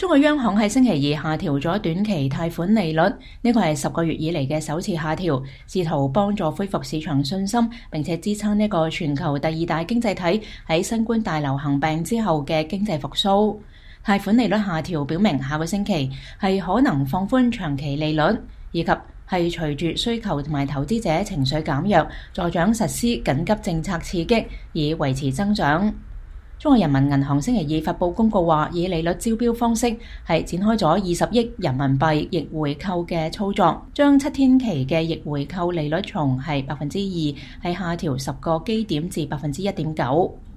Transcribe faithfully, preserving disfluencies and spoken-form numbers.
中國央行喺星期二下調咗短期貸款利率，呢個係十個月以嚟嘅首次下調，試圖幫助恢復市場信心，並且支撐呢個全球第二大經濟體喺新冠大流行病之後嘅經濟復甦。貸款利率下調表明下個星期係可能放寬長期利率，以及係隨住需求同埋投資者情緒減弱，助長實施緊急政策刺激，以維持增長。中國人民銀行星期二發布公告話，以利率招標方式係展開咗二十億人民幣逆回購嘅操作，將七天期嘅逆回購利率從係百分之二係下調十個基點至百分之一點九。